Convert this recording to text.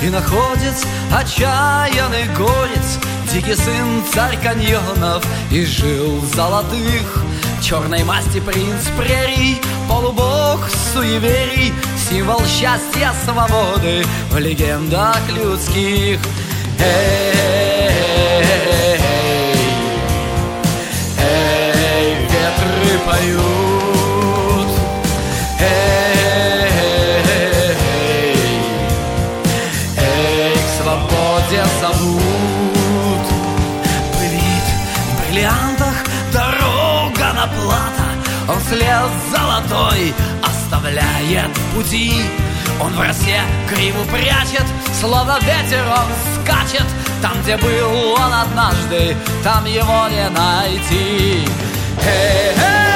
и находец, отчаянный горец, дикий сын, царь каньонов, и жил в золотых. Черной масти принц прерий, полубог суеверий, символ счастья, свободы в легендах людских. Эй, ветры поют, к свободе зовут. Пылит в бриллиантах дорога на плато, он слез золотой оставляет пути. Он в росе криву прячет, словно ветер он скачет. Там, где был он однажды, там его не найти.